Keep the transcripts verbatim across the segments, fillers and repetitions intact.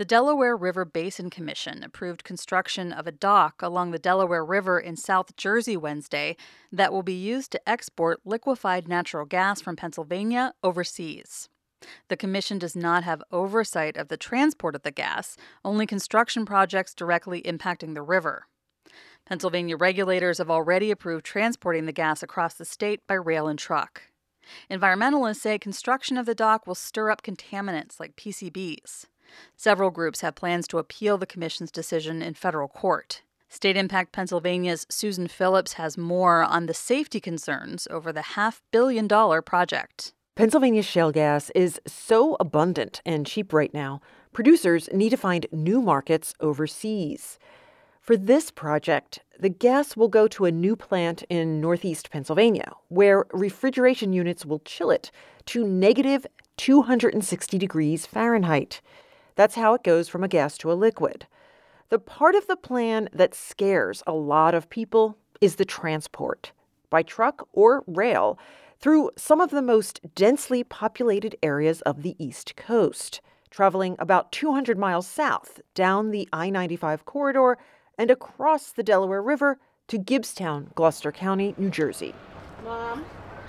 The Delaware River Basin Commission approved construction of a dock along the Delaware River in South Jersey Wednesday that will be used to export liquefied natural gas from Pennsylvania overseas. The commission does not have oversight of the transport of the gas, only construction projects directly impacting the river. Pennsylvania regulators have already approved transporting the gas across the state by rail and truck. Environmentalists say construction of the dock will stir up contaminants like P C Bs. Several groups have plans to appeal the commission's decision in federal court. State Impact Pennsylvania's Susan Phillips has more on the safety concerns over the half-billion dollar project. Pennsylvania's shale gas is so abundant and cheap right now, producers need to find new markets overseas. For this project, the gas will go to a new plant in northeast Pennsylvania, where refrigeration units will chill it to negative two hundred sixty degrees Fahrenheit. That's how it goes from a gas to a liquid. The part of the plan that scares a lot of people is the transport, by truck or rail, through some of the most densely populated areas of the East Coast, traveling about two hundred miles south down the I ninety-five corridor and across the Delaware River to Gibbstown, Gloucester County, New Jersey. Mom?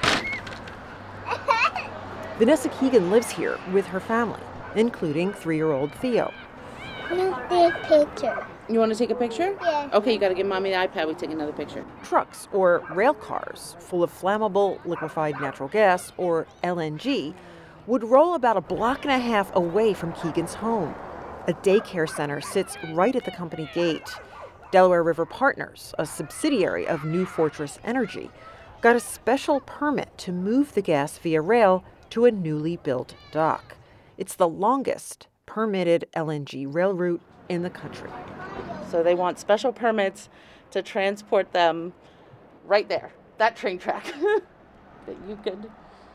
Vanessa Keegan lives here with her family, including three-year-old Theo. No, take a picture. You want to take a picture? Yeah. Okay, you got to give Mommy the iPad. We take another picture. Trucks or rail cars full of flammable liquefied natural gas, or L N G, would roll about a block and a half away from Keegan's home. A daycare center sits right at the company gate. Delaware River Partners, a subsidiary of New Fortress Energy, got a special permit to move the gas via rail to a newly built dock. It's the longest permitted L N G rail route in the country. So they want special permits to transport them right there, that train track, that you could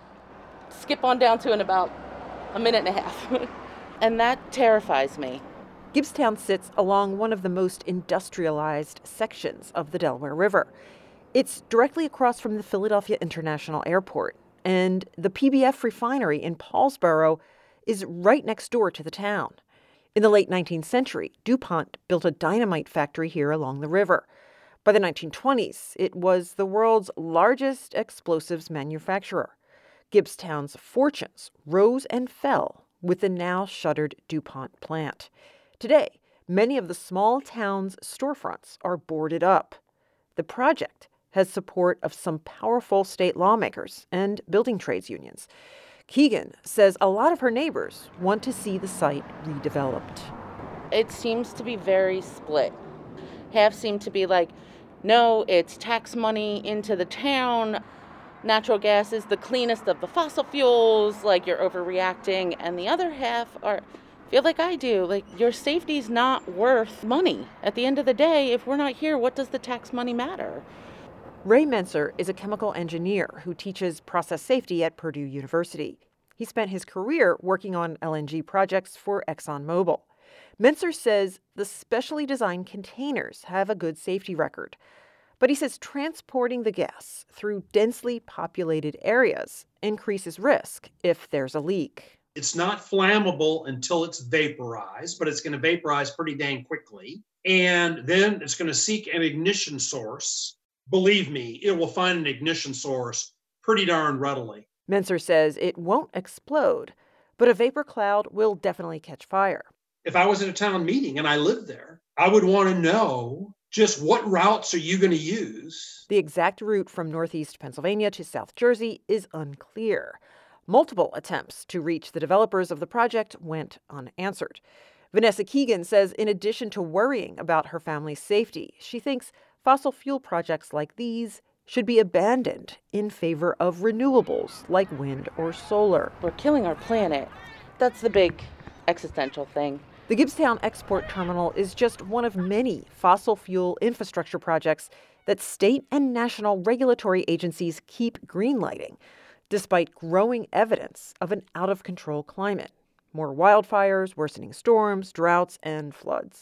skip on down to in about a minute and a half. And that terrifies me. Gibbstown sits along one of the most industrialized sections of the Delaware River. It's directly across from the Philadelphia International Airport, and the P B F refinery in Paulsboro is right next door to the town. In the late nineteenth century, DuPont built a dynamite factory here along the river. By the nineteen twenties, it was the world's largest explosives manufacturer. Gibbstown's fortunes rose and fell with the now shuttered DuPont plant. Today, many of the small town's storefronts are boarded up. The project has support of some powerful state lawmakers and building trades unions. Keegan says a lot of her neighbors want to see the site redeveloped. It seems to be very split. Half seem to be like, no, it's tax money into the town. Natural gas is the cleanest of the fossil fuels, like you're overreacting. And the other half are feel like I do, like your safety's not worth money. At the end of the day, if we're not here, what does the tax money matter? Ray Menser is a chemical engineer who teaches process safety at Purdue University. He spent his career working on L N G projects for ExxonMobil. Menser says the specially designed containers have a good safety record. But he says transporting the gas through densely populated areas increases risk if there's a leak. It's not flammable until it's vaporized, but it's going to vaporize pretty dang quickly. And then it's going to seek an ignition source. Believe me, it will find an ignition source pretty darn readily. Menser says it won't explode, but a vapor cloud will definitely catch fire. If I was in a town meeting and I lived there, I would want to know just what routes are you going to use? The exact route from northeast Pennsylvania to South Jersey is unclear. Multiple attempts to reach the developers of the project went unanswered. Vanessa Keegan says in addition to worrying about her family's safety, she thinks fossil fuel projects like these should be abandoned in favor of renewables like wind or solar. We're killing our planet. That's the big existential thing. The Gibbstown Export Terminal is just one of many fossil fuel infrastructure projects that state and national regulatory agencies keep greenlighting, despite growing evidence of an out-of-control climate. More wildfires, worsening storms, droughts, and floods.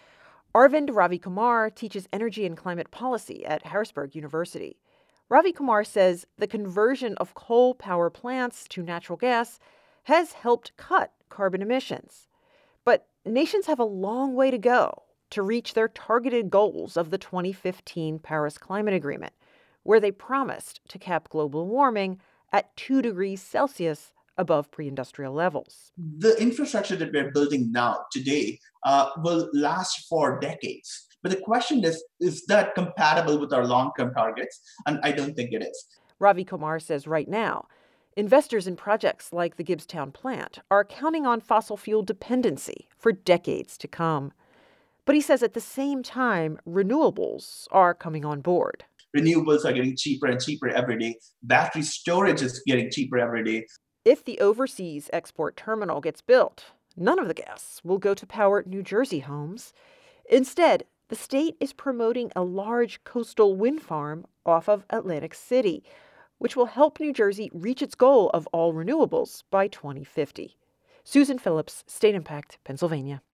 Arvind Ravikumar teaches energy and climate policy at Harrisburg University. Ravikumar says the conversion of coal power plants to natural gas has helped cut carbon emissions. But nations have a long way to go to reach their targeted goals of the twenty fifteen Paris Climate Agreement, where they promised to cap global warming at two degrees Celsius above pre-industrial levels. The infrastructure that we're building now, today, uh, will last for decades. But the question is, is that compatible with our long-term targets? And I don't think it is. Ravi Kumar says right now, investors in projects like the Gibbstown plant are counting on fossil fuel dependency for decades to come. But he says at the same time, renewables are coming on board. Renewables are getting cheaper and cheaper every day. Battery storage is getting cheaper every day. If the overseas export terminal gets built, none of the gas will go to power New Jersey homes. Instead, the state is promoting a large coastal wind farm off of Atlantic City, which will help New Jersey reach its goal of all renewables by twenty fifty. Susan Phillips, State Impact, Pennsylvania.